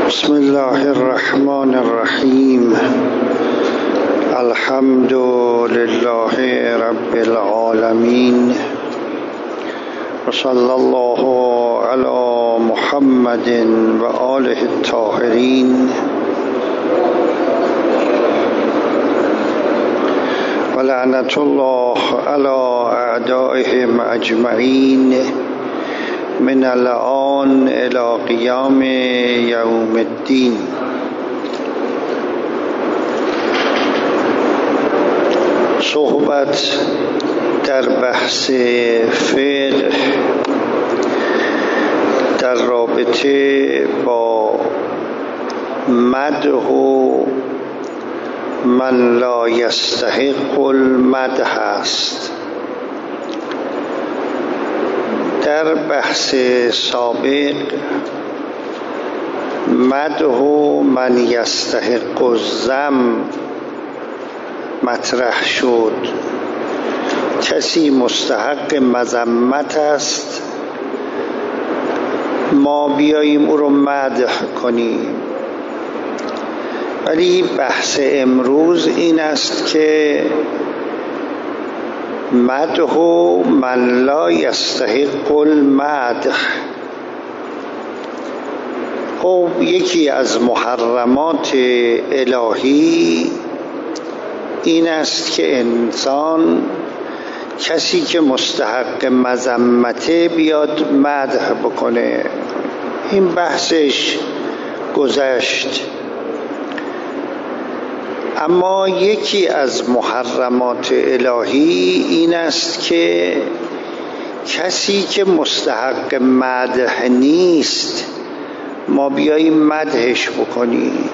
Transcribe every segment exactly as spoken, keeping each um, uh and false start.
بسم الله الرحمن الرحیم. الحمد لله رب العالمین و صلی الله علی محمد و آله الطاهرین و لعنت الله علی اعدائهم اجمعین من الآن الى قیام یوم الدین. صحبت در بحث فقه در رابطه با مدح من لا یستحق المدح است. در بحث سابق مدح من یستحق الذم مطرح شد. کسی مستحق مذمت است، ما بیاییم او رو مدح کنیم. ولی بحث امروز این است که مدح من لا یستحق المدح. خب یکی از محرمات الهی این است که انسان کسی که مستحق مذمته بیاد مدح بکنه. این بحثش گذشت. اما یکی از محرمات الهی این است که کسی که مستحق مدح نیست ما بیاییم مدحش بکنیم.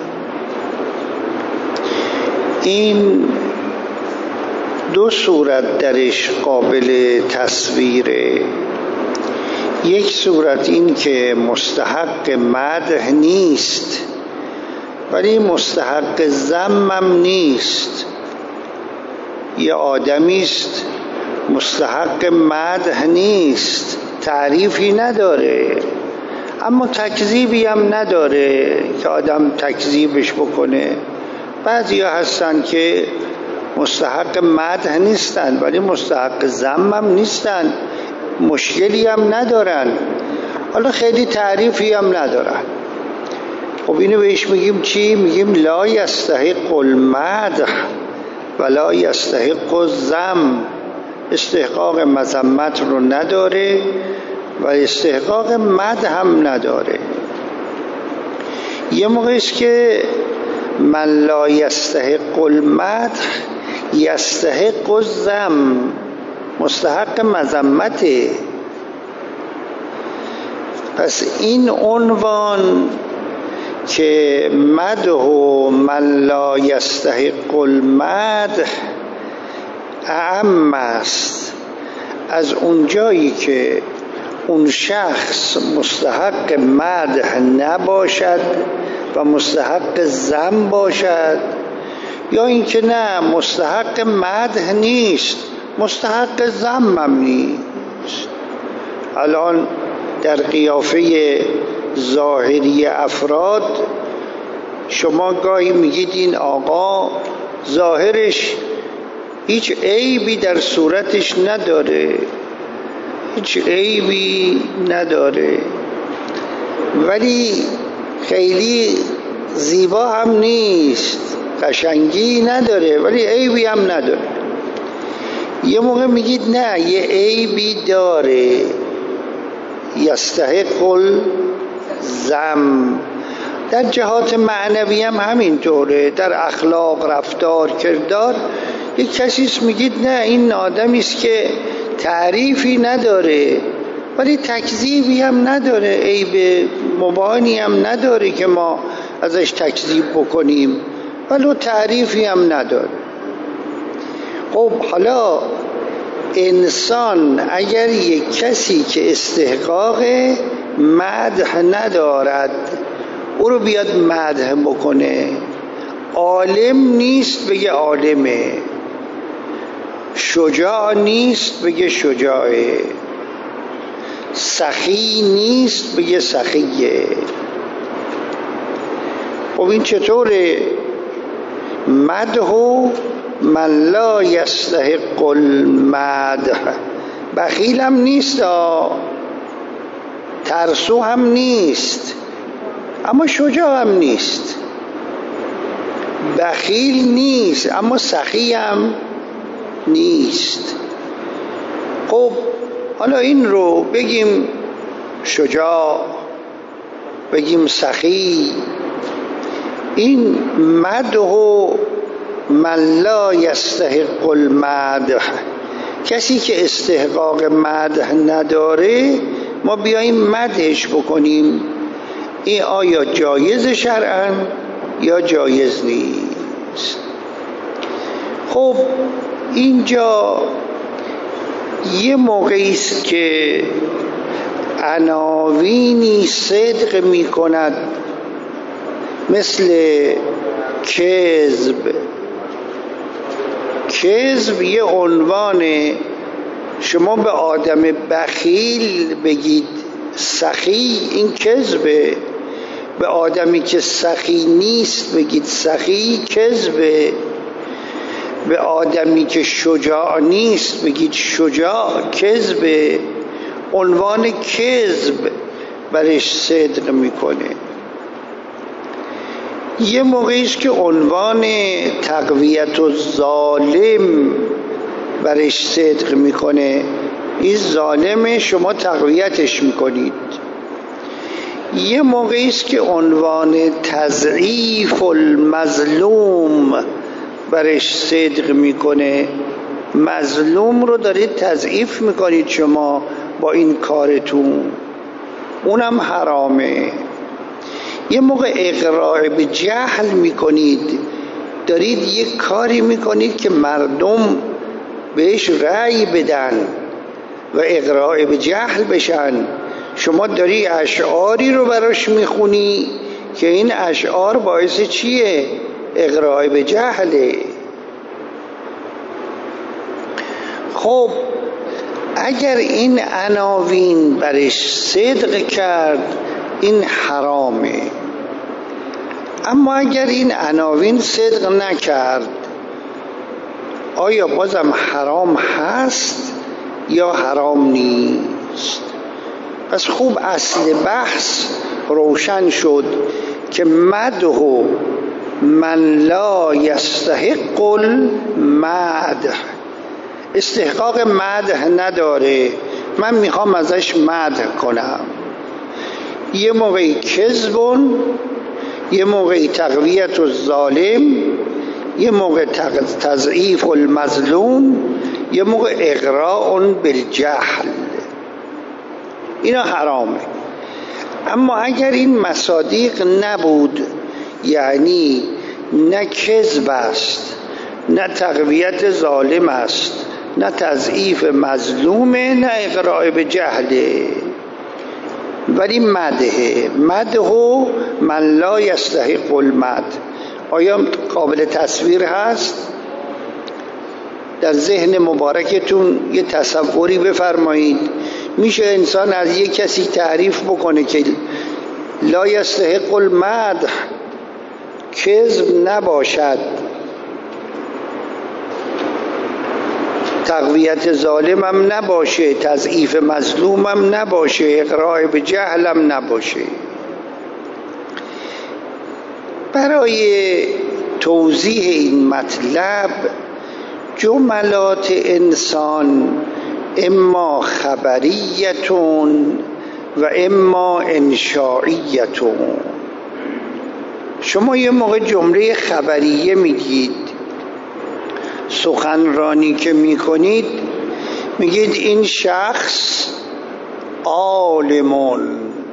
این دو صورت درش قابل تصویره. یک صورت این که مستحق مدح نیست ولی مستحق ذمم نیست. یه آدمی است مستحق مدح نیست، تعریفی نداره اما تکذیبی هم نداره که آدم تکذیبش بکنه. بعضیا هستن که مستحق مدح نیستن ولی مستحق ذمم نیستن، مشکلی هم ندارن، حالا خیلی تعریفی هم ندارن. خب اینو بهش میگیم چی؟ میگیم لا یستحق المدح و لا یستحق الذم. استحقاق مذمت رو نداره و استحقاق مدح هم نداره. یه موقع است که من لا یستحق المدح یستحق الذم، مستحق مذمته. پس این عنوان که مدح من لا یستحق المدح اعم است از اونجایی که اون شخص مستحق مدح نباشد و مستحق ذم باشد، یا اینکه نه مستحق مدح نیست مستحق ذم هم نیست. الان در قیافه ظاهری افراد شما گاهی میگید این آقا ظاهرش هیچ عیبی در صورتش نداره، هیچ عیبی نداره ولی خیلی زیبا هم نیست، قشنگی نداره ولی عیبی هم نداره. یه موقع میگید نه یه عیبی داره، یستحق الذم. در جهات معنوی هم همینطوره، در اخلاق، رفتار، کردار. یک کسیست میگید نه این آدمی است که تعریفی نداره ولی تکذیبی هم نداره، عیب مبانی هم نداره که ما ازش تکذیب بکنیم ولو تعریفی هم نداره. خب حالا انسان اگر یک کسی که استحقاق مدح ندارد او رو بیاد مدح بکنه، عالم نیست بگه عالمه، شجاع نیست بگه شجاعه، سخی نیست بگه سخیه. خب این چطوره؟ مدح من لا یستحق المدح. بخیل هم نیست، ترسو هم نیست، اما شجاع هم نیست. بخیل نیست اما سخی هم نیست. خب حالا این رو بگیم شجاع، بگیم سخی. این مدح من لا یستحق المدح، کسی که استحقاق مدح نداره ما بیاییم مدحش بکنیم، این آیا جایز شرعاً یا جایز نیست؟ خب اینجا یه موقعی است که عناوینی صدق می کند، مثل کذب. کذب یه عنوانه. شما به آدم بخیل بگید سخی، این کذبه. به آدمی که سخی نیست بگید سخی، کذبه. به آدمی که شجاع نیست بگید شجاع، کذبه. عنوان کذب برش صدق میکنه. یه موقعی است که عنوان تقویت الظالم برش صدق میکنه، این ظالم شما تقویتش میکنید. یه موقعی است که عنوان تضعیف المظلوم برش صدق میکنه، مظلوم رو دارید تضعیف میکنید شما با این کارتون، اونم حرامه. یه موقع اقراع به جهل میکنید، دارید یک کاری میکنید که مردم بهش رأی بدن و اقراع به جهل بشن. شما داری اشعاری رو براش میخونی که این اشعار باعث چیه؟ اقراع به جهله. خب اگر این عناوین برش صدق کرد این حرامه، اما اگر این عناوین صدق نکرد آیا بازم حرام هست یا حرام نیست؟ پس خوب اصل بحث روشن شد که مدح من لا یستحق المدح، استحقاق مدح نداره، من میخوام ازش مدح کنم. یه موقعی کذبون، یه موقعی تقویت الظالم، یه موقع تضعیف المظلوم، یه موقع اقراء بالجهل. اینا حرامه. اما اگر این مصادیق نبود، یعنی نه کذب است، نه تقویت ظالم است، نه تضعیف مظلومه، نه اقراء به جهله، ولی مدحه، مدح من لا یستحق المدح، آیا قابل تصویر هست؟ در ذهن مبارکتون یه تصوری بفرمایید. میشه انسان از یک کسی تعریف بکنه که لا یستحق المدح، کذب نباشد، تقویت ظالمم نباشه، تضعیف مظلومم نباشه، اقراء به جهلم نباشه؟ برای توضیح این مطلب جملات انسان اما خبریتون و اما انشائیتون. شما یه موقع جمله خبریه میگید، سخنرانی که میکنید میگید این شخص عالمون،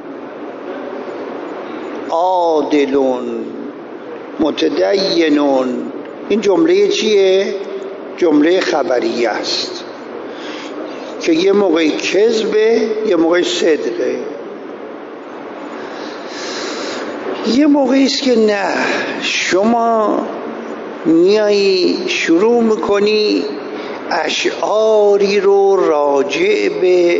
عادلون، متدینون. این جمله چیه؟ جمله خبریه است که یه موقع کذبه، یه موقع صدقه. یه موقعی است که نه، شما میایی شروع میکنی اشعاری رو راجع به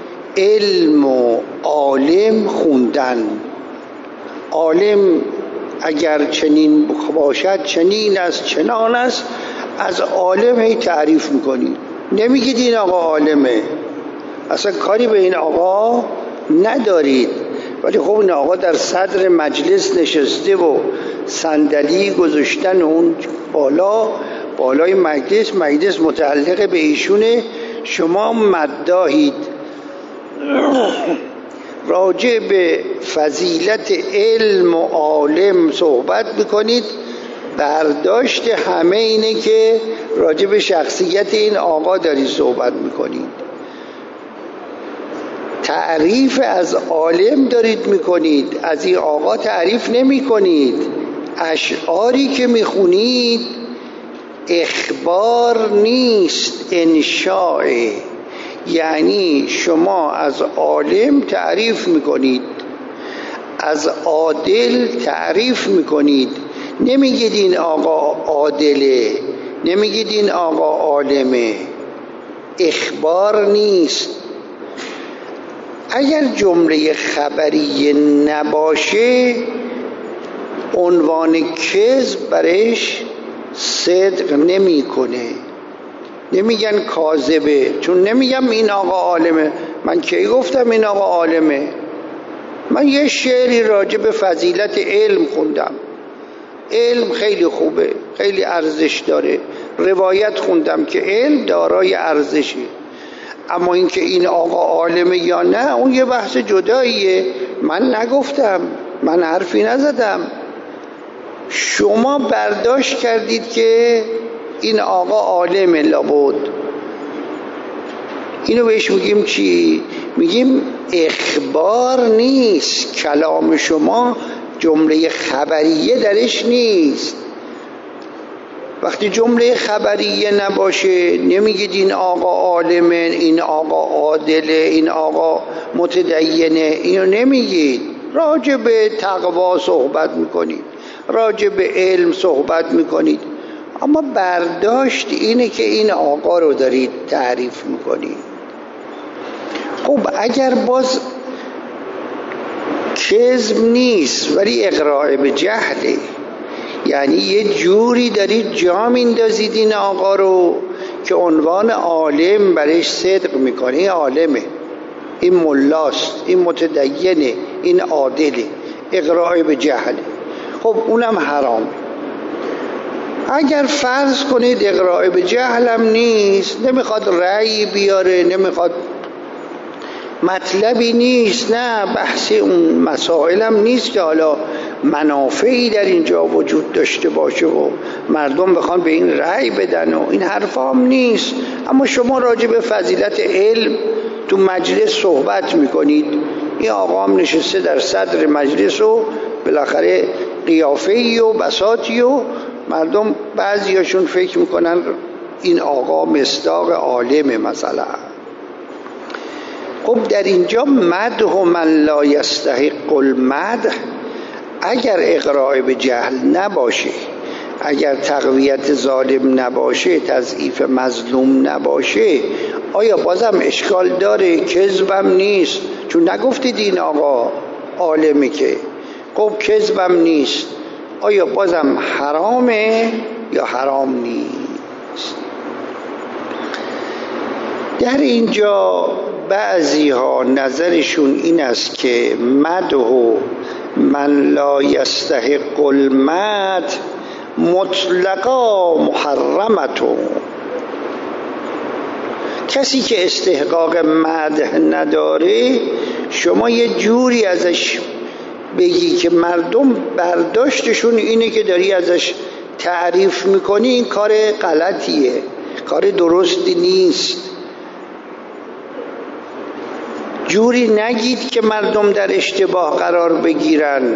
علم و عالم خوندن. عالم اگر چنین باشد چنین است چنان است، از عالم هی تعریف میکنید، نمیگید این آقا عالمه، اصلا کاری به این آقا ندارید. ولی خب این آقا در صدر مجلس نشسته و صندلی گذاشتن اون بالا بالای مجلس، مجلس متعلق به ایشونه، شما مداحید راجع به فضیلت علم و عالم صحبت میکنید. برداشت همه اینه که راجع به شخصیت این آقا دارید صحبت میکنید، تعریف از عالم دارید میکنید، از این آقا تعریف نمی کنید. اشعاری که میخونید اخبار نیست، انشاء، یعنی شما از عالم تعریف میکنید، از عادل تعریف میکنید، نمیگید این آقا عادله، نمیگید این آقا عالمه، اخبار نیست. اگر جمله خبری نباشه عنوان کذب برش صدق نمیکنه، نمیگن کاذبه، چون نمیگم این آقا عالمه. من کی گفتم این آقا عالمه؟ من یه شعری راجع به فضیلت علم خوندم، علم خیلی خوبه، خیلی ارزش داره، روایت خوندم که علم دارای ارزشه. اما اینکه این آقا عالمه یا نه اون یه بحث جداییه، من نگفتم، من حرفی نزدم. شما برداشت کردید که این آقا عالمه لابد. اینو بهش میگیم چی؟ میگیم اخبار نیست، کلام شما جمله خبریه درش نیست. وقتی جمله خبریه نباشه نمیگید این آقا عالمه، این آقا عادله، این آقا متدینه، اینو نمیگید. راجع به تقوا صحبت میکنید، راجع به علم صحبت میکنید، اما برداشت اینه که این آقا رو دارید تعریف میکنید. خب اگر باز کذب نیست ولی اقراء به جهله، یعنی یه جوری دارید جا میندازید این آقا رو که عنوان عالم برش صدق میکنه، این عالمه، این ملاست، این متدینه، این عادله، اقراء به جهله. خب اونم حرام. اگر فرض کنید اقراء به جهلم نیست، نمیخواد رأی بیاره، نمیخواد مطلبی نیست، نه بحث اون مسائلم نیست که حالا منافعی در اینجا وجود داشته باشه و مردم بخوان به این رأی بدن و این حرفا هم نیست، اما شما راجع به فضیلت علم تو مجلس صحبت میکنید. این آقا هم نشسته در صدر مجلس و بالاخره قیافه‌ای و بساطی و مردم بعضیاشون فکر میکنن این آقا مصداق عالمه مثلا. خب در اینجا مدح من لا یستحق المدح، اگر اقراء به جهل نباشه، اگر تقویت ظالم نباشه، تضعیف مظلوم نباشه، آیا بازم اشکال داره؟ کذبم نیست، چون نگفتید این آقا عالمه که. خب کذبم نیست، آیا بازم حرامه یا حرام نیست؟ در اینجا بعضی ها نظرشون این است که مدح من لا یستحق المدح مطلقا محرمتون، کسی که استحقاق مدح نداره شما یه جوری ازش بگی که مردم برداشتشون اینه که داری ازش تعریف میکنی، این کار غلطیه، کار درستی نیست. جوری نگید که مردم در اشتباه قرار بگیرن.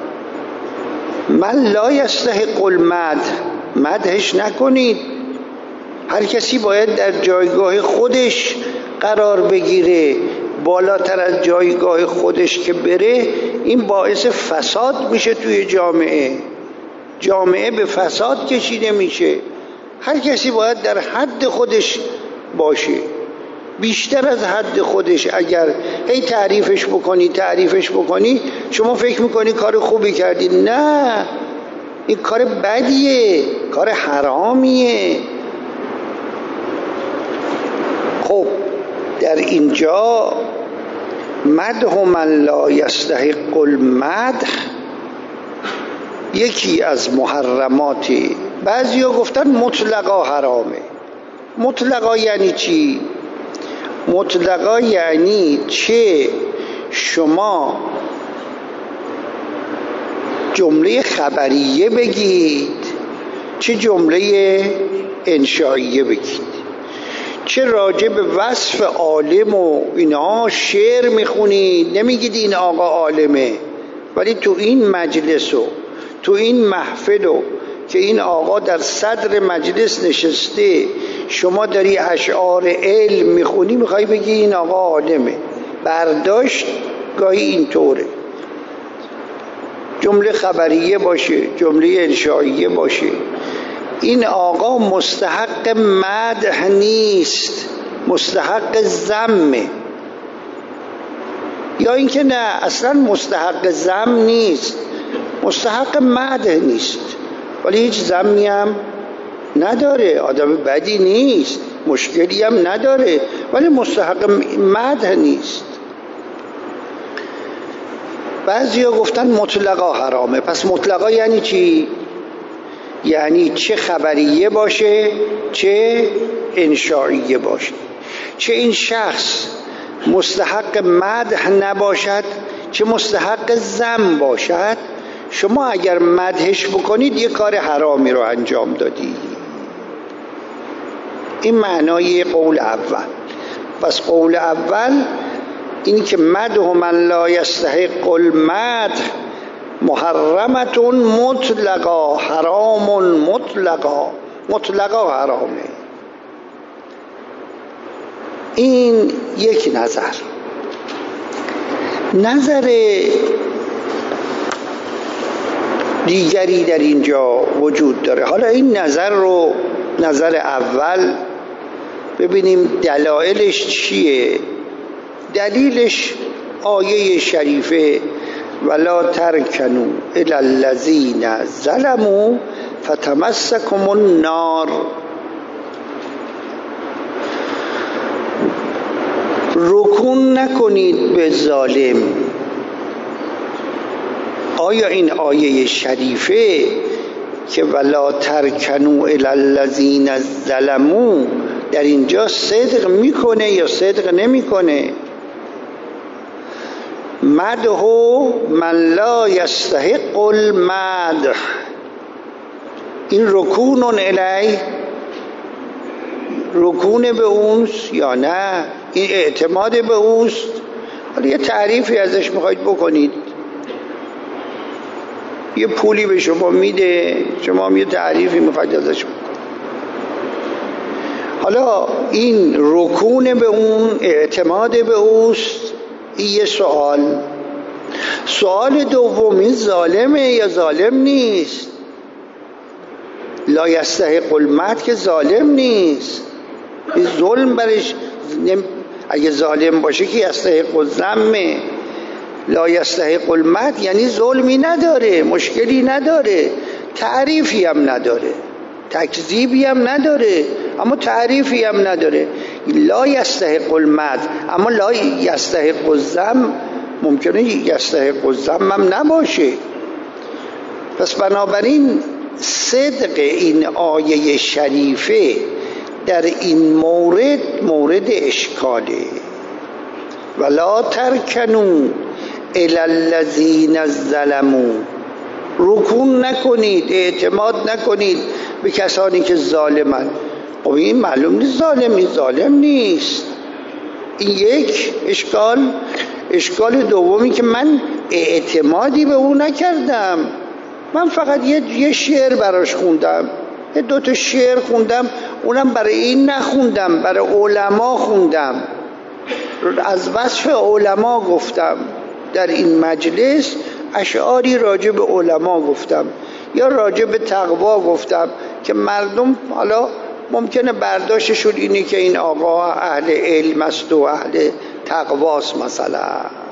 من لا یستحق المدح، مدحش نکنید. هر کسی باید در جایگاه خودش قرار بگیره، بالاتر از جایگاه خودش که بره این باعث فساد میشه توی جامعه، جامعه به فساد کشیده میشه. هر کسی باید در حد خودش باشه. بیشتر از حد خودش اگر هی تعریفش بکنی تعریفش بکنی شما فکر میکنی کار خوبی کردی. نه، این کار بدیه، کار حرامیه. خب در اینجا مدح من لا یستحق المدح یکی از محرماتی. بعضیا گفتن مطلقا حرامه. مطلقا یعنی چی؟ مطلقا یعنی چه شما جمله خبریه بگید، چه جمله انشائیه بگید، چه راجع به وصف عالم و اینا شعر میخونید، نمیگید این آقا عالمه، ولی تو این مجلس و تو این محفل و که این آقا در صدر مجلس نشسته شما داری اشعار علم میخونی میخوای بگی این آقا عالمه. برداشت گاهی اینطوره، جمله خبریه باشه، جمله انشائیه باشه. این آقا مستحق مدح نیست، مستحق ذمه. یا اینکه نه اصلا مستحق ذم نیست، مستحق مدح نیست ولی هیچ ذمی هم نداره، آدم بدی نیست، مشکلی هم نداره ولی مستحق مدح نیست. بعضیا گفتن مطلقا حرامه. پس مطلقا یعنی چی؟ یعنی چه خبریه باشه چه انشائیه باشه، چه این شخص مستحق مدح نباشد چه مستحق ذم باشد، شما اگر مدحش بکنید یه کار حرامی رو انجام دادی. این معنای قول اول. پس قول اول این که مدح من لا یستحق المدح محرمتون مطلقا، حرام مطلقا، مطلقا حرامه. این یک نظر. نظر دیگری در اینجا وجود داره. حالا این نظر رو، نظر اول، ببینیم دلایلش چیه. دلیلش آیه شریفه ولا ترکنوا الی الذین ظلموا فتمسکم النار. رکون نکنید به ظالم. آیا این آیه شریفه که ولا ترکنوا الی الذین ظلموا در اینجا صدق میکنه یا صدق نمیکنه؟ مدح من لا یستحق المدح، این رکون الیه، رکون به اونست یا نه؟ این اعتماد به اوست؟ حالا یه تعریفی ازش میخواید بکنید، یه پولی به شما میده، شما هم یه تعریفی میخواید ازش بکنید. حالا این رکون به اون، اعتماد به اوست، این یه سوال. سوال دومی ظالمه یا ظالم نیست؟ لا یستحق المدح که ظالم نیست، این ظلم برش نم... اگه ظالم باشه که یستحق الذم. لا یستحق المدح یعنی ظلمی نداره، مشکلی نداره، تعریفی هم نداره، تکذیبی هم نداره، اما تعریفی هم نداره. لا یستحق المدح اما لا یستحق الذم، ممکنه یستحق الذم هم نباشه. پس بنابراین صدق این آیه شریفه در این مورد مورد اشکاله. ولا ترکنوا الی الذین ظلموا، رکون نکنید، اعتماد نکنید به کسانی که ظالمند. خب این معلوم نیست ظالمی ظالم نیست. این یک اشکال. اشکال دومی که من اعتمادی به او نکردم، من فقط یه, یه شعر براش خوندم، یه دوتا شعر خوندم، اونم برای این نخوندم، برای علما خوندم، از وصف علما گفتم. در این مجلس اشعاری راجع به علما گفتم یا راجع به تقوا گفتم که مردم حالا ممکنه برداشتشون اینه که این آقا اهل علم است و اهل تقواست مثلا.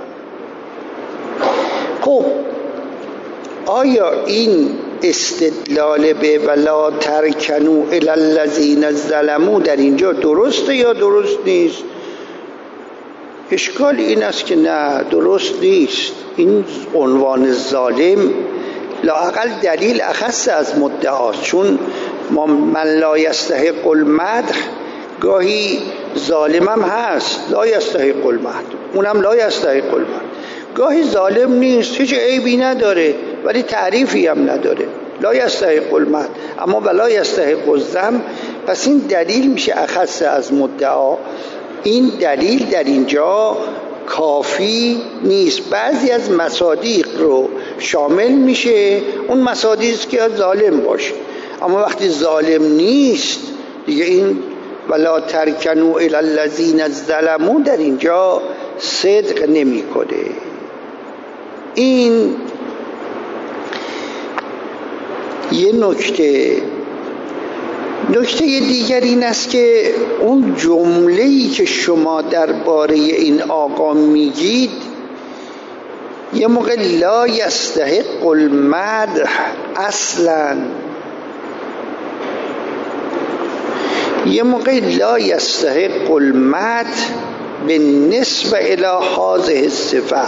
خب آیا این استدلال به ولا ترکنوا الی الذین ظلموا در اینجا درسته یا درست نیست؟ اشکال این است که نه، درست نیست. این عنوان ظالم لااقل دلیل اخص از مدعاست، چون من لا یستحق المدح گاهی ظالم هم هست، لا یستحق المدح، اونم لا یستحق المدح. گاهی ظالم نیست، هیچ عیبی نداره ولی تعریفی هم نداره، لا یستحق المدح، اما ولا یستحق الذم. پس این دلیل میشه اخص از مدعا. این دلیل در اینجا کافی نیست، بعضی از مصادیق رو شامل میشه، اون مصادیق که ظالم باشه، اما وقتی ظالم نیست دیگه این ولا ترکنوا الی الذین ظلموا در اینجا صدق نمیکنه. این یه نکته. نکته دیگر این است که اون جمله‌ای که شما درباره این آقا میگید یه موقع لا یستحق المدح اصلا، یه موقع لا یستحق المدح بالنسبه الی هذه الصفه،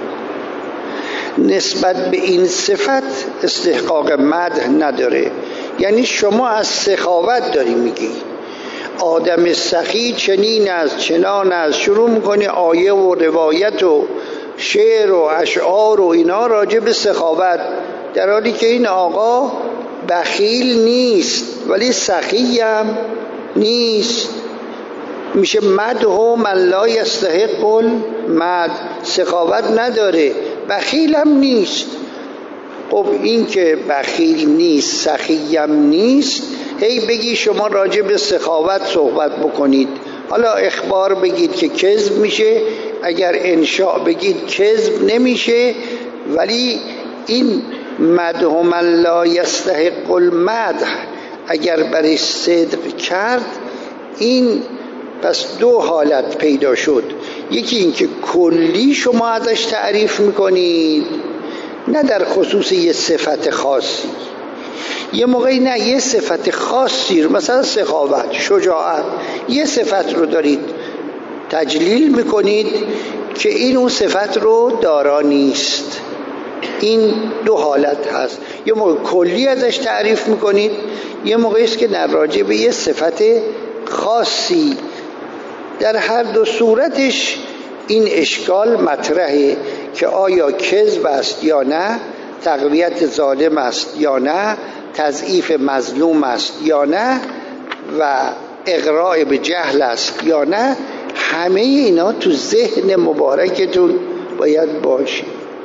نسبت به این صفت استحقاق مدح نداره. یعنی شما از سخاوت داری میگی آدم سخی چنین است چنان است، شروع میکنی آیه و روایت و شعر و اشعار و اینا راجع به سخاوت، در حالی که این آقا بخیل نیست ولی سخی هم نیست. میشه مدح و من لا یستحق المدح، سخاوت نداره، بخیل هم نیست. خب این که بخیل نیست سخیم نیست، هی بگی شما راجع به سخاوت صحبت بکنید، حالا اخبار بگید که کذب میشه، اگر انشاء بگید کذب نمیشه، ولی این مدح من لا یستحق المدح اگر برش صدق کرد، این پس دو حالت پیدا شد. یکی این که کلی شما ازش تعریف میکنید، نه در خصوص یه صفت خاصی. یه موقعی نه یه صفت خاصی رو، مثلا سخاوت، شجاعت، یه صفت رو دارید تجلیل میکنید که این اون صفت رو دارا نیست. این دو حالت هست، یه موقع کلی ازش تعریف میکنید، یه موقعی است که در راجع به یه صفت خاصی. در هر دو صورتش این اشکال مطرحه که آیا کذب است یا نه، تقویت ظالم است یا نه، تضعیف مظلوم است یا نه، و اغراء به جهل است یا نه. همه اینا تو ذهن مبارکتون باید باشه.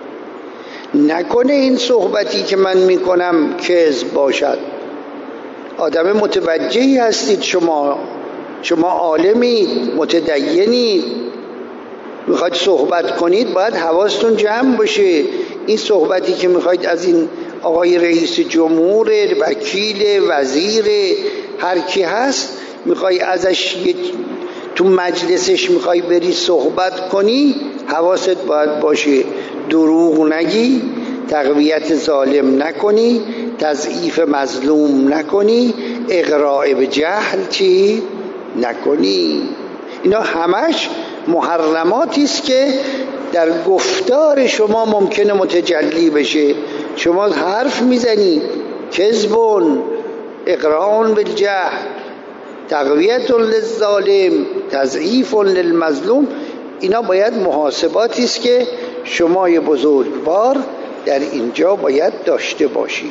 نکنه این صحبتی که من میکنم کذب باشد. آدم متوجهی هستید، شما شما عالمید، متدینید، میخواید صحبت کنید، باید حواستون جمع باشه. این صحبتی که میخواید از این آقای رئیس جمهور، وکیل، وزیر، هر کی هست، میخوای ازش تو مجلسش میخوای بری صحبت کنی، حواست باید باشه دروغ نگی، تقویت ظالم نکنی، تضعیف مظلوم نکنی، اغراء به جهل چی نکنی. اینا همش محرماتی است که در گفتار شما ممکنه متجلی بشه. شما حرف میزنی کذبون، اقران بالجهل، تقویت للظالم، تضعیف للمظلوم، اینا باید محاسباتی است که شما بزرگوار در اینجا باید داشته باشید.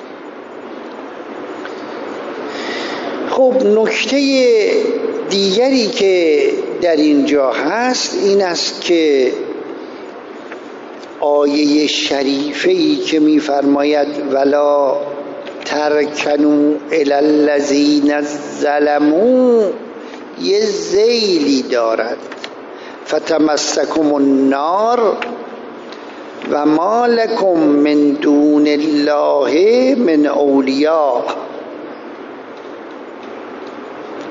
خب نکته دیگری که در اینجا هست این است که آیه شریفه‌ای که می‌فرماید ولا ترکنوا الی الذین ظلموا یه ذیلی دارد، فتمسکم النار و ما لکم من دون الله من اولیاء.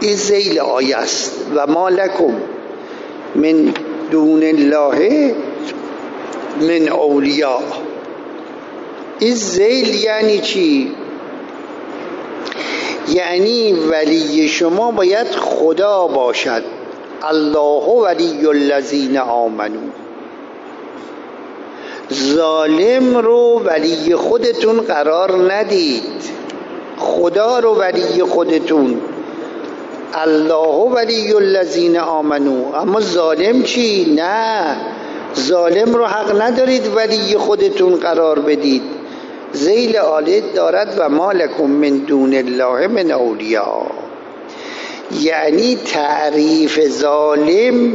این ذیل آیه است. و ما لکم من دون الله من اولیاء. این ذیل یعنی چی؟ یعنی ولی شما باید خدا باشد. الله ولی الذین آمنو. ظالم رو ولی خودتون قرار ندید، خدا رو ولی خودتون. الله ولی الذین آمنو. اما ظالم چی؟ نه، ظالم رو حق ندارید ولی خودتون قرار بدید. ذیل آیه دارد و ما لکم من دون الله من اولیاء. یعنی تعریف ظالم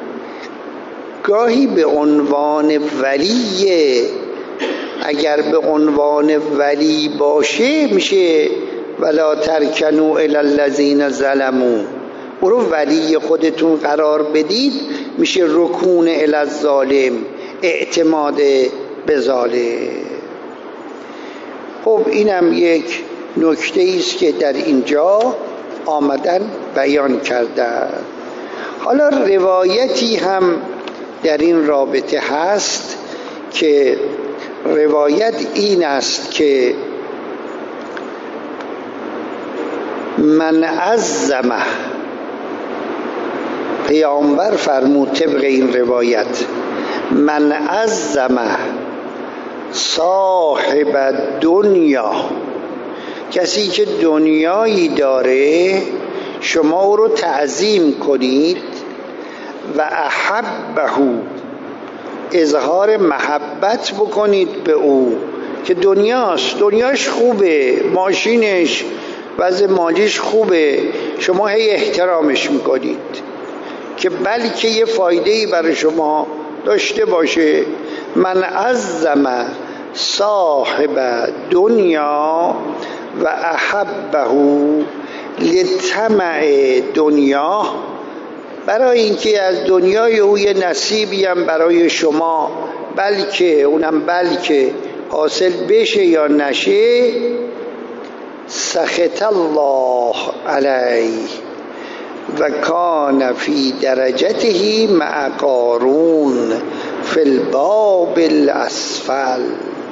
گاهی به عنوان ولیه. اگر به عنوان ولی باشه میشه ولا ترکنوا الی الذین ظلموا. او رو ولی خودتون قرار بدید میشه رکون الی الظالم، اعتماد به ظالم. خب اینم یک نکته است که در اینجا آمدن بیان کردن. حالا روایتی هم در این رابطه هست که روایت این است که من عظمه، پیامبر فرمود طبق این روایت، من عظمه صاحب دنیا، کسی که دنیایی داره شما او رو تعظیم کنید، و احبه، اظهار محبت بکنید به او که دنیاست، دنیاش خوبه، ماشینش، وضع مالیش خوبه، شما هی احترامش میکنید که بلکه یه فایده‌ای برای شما داشته باشه. من عظم صاحب دنیا و احبه لطمع دنیا، برای اینکه از دنیای او یه نصیبی هم برای شما بلکه اونم بلکه حاصل بشه یا نشه. سخط الله علیه و کان فی درجته مع قارون فی الباب الاسفل.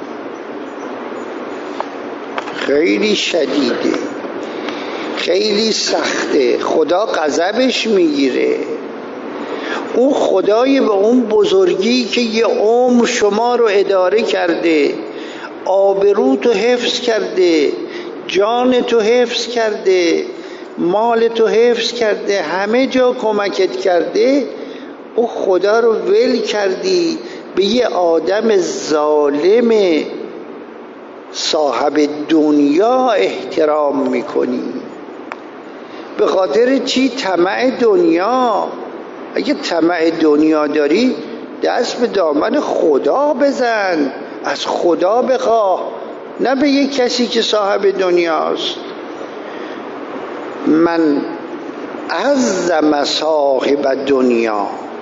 خیلی شدیده، خیلی سخته، خدا غضبش میگیره. اون خدای به اون بزرگی که یه عمر شما رو اداره کرده، آبرو تو حفظ کرده، جان تو حفظ کرده، مال تو حفظ کرده، همه جا کمکت کرده، او خدا رو ول کردی به یه آدم ظالم صاحب دنیا احترام میکنی. به خاطر چی؟ طمع دنیا. اگه طمع دنیا داری دست به دامن خدا بزن، از خدا بخواه، نه به یک کسی که صاحب دنیاست. من عظم صاحب دنیا.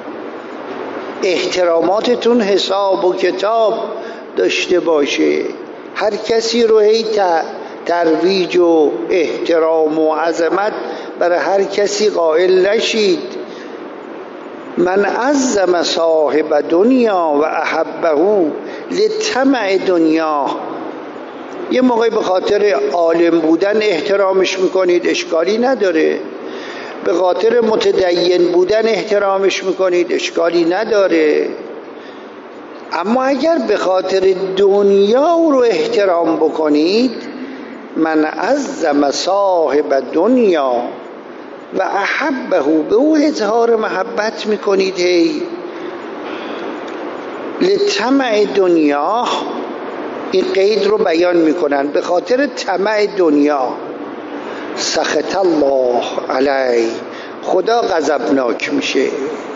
احتراماتتون حساب و کتاب داشته باشه. هر کسی رو هی ترویج و احترام و عظمت برای هر کسی قائل نشید. من عظم صاحب دنیا و احبه لطمع دنیا. یه موقعی به خاطر عالم بودن احترامش میکنید، اشکالی نداره. به خاطر متدین بودن احترامش میکنید، اشکالی نداره. اما اگر به خاطر دنیا او رو احترام بکنید، من عظم صاحب دنیا و احبه، به او اظهار محبت میکنید. هی لطمع دنیا، این قید رو بیان میکنن، به خاطر طمع دنیا. سخط الله علیه، خدا غضبناک میشه.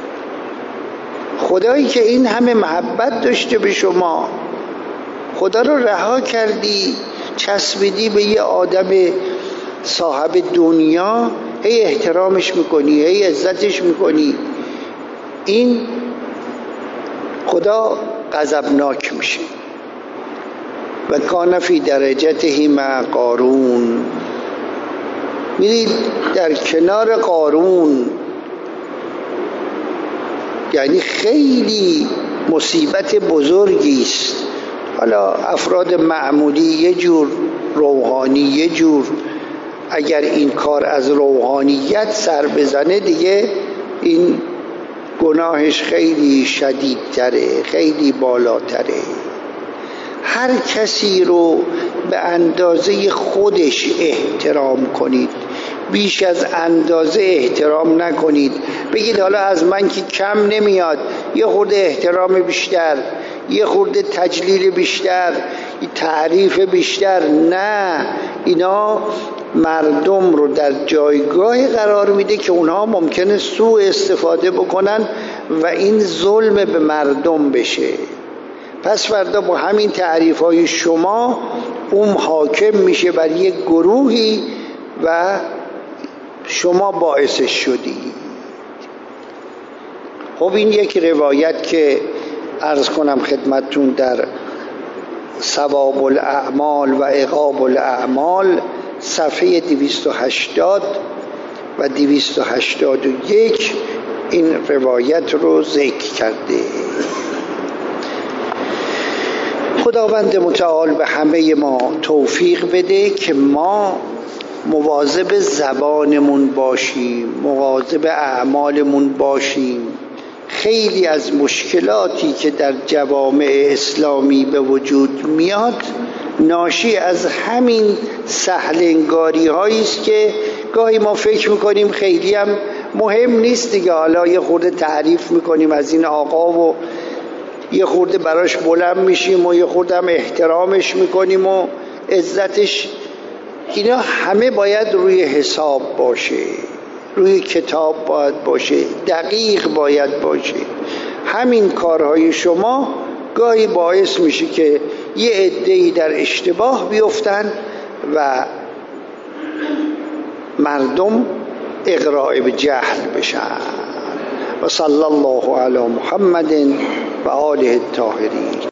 خدایی که این همه محبت داشته به شما، خدا رو رها کردی، چسبیدی به یه آدم صاحب دنیا، هی احترامش میکنی، هی عزتش میکنی. این خدا غضبناک میشه. و کان فی درجته مع قارون، میرید در کنار قارون، یعنی خیلی مصیبت بزرگی است. حالا افراد معمولی یه جور، روحانی یه جور، اگر این کار از روحانیت سر بزنه دیگه این گناهش خیلی شدیدتره، خیلی بالاتره. هر کسی رو به اندازه خودش احترام کنید، بیش از اندازه احترام نکنید. بگید حالا از من که کم نمیاد، یه خورده احترام بیشتر، یه خورده تجلیل بیشتر، تعریف بیشتر. نه، اینا مردم رو در جایگاه قرار میده که اونها ممکنه سوء استفاده بکنن و این ظلم به مردم بشه. پس فردا با همین تعریف های شما اون حاکم میشه بر یک گروهی و شما باعثش شدی. خب این یک روایت که عرض کنم خدمتتون در ثواب الاعمال و عقاب الاعمال صفحه دویست و هشتاد و دویست و هشتاد و یک این روایت رو ذکر کرده. خداوند متعال به همه ما توفیق بده که ما مواظب زبانمون باشیم، مواظب اعمالمون باشیم. خیلی از مشکلاتی که در جوامع اسلامی به وجود میاد ناشی از همین سهلنگاری هایی است که گاهی ما فکر میکنیم خیلی هم مهم نیست دیگه. حالا یه خورده تعریف میکنیم از این آقا و یه خورده براش بلند میشیم و یه خورده هم احترامش میکنیم و عزتش. اینا همه باید روی حساب باشه، روی کتاب باید باشه، دقیق باید باشه. همین کارهای شما گاهی باعث میشه که یه عده‌ای در اشتباه بیفتن و مردم اغراء به جهل بشن. و صلی الله علی محمد و آله الطاهرین.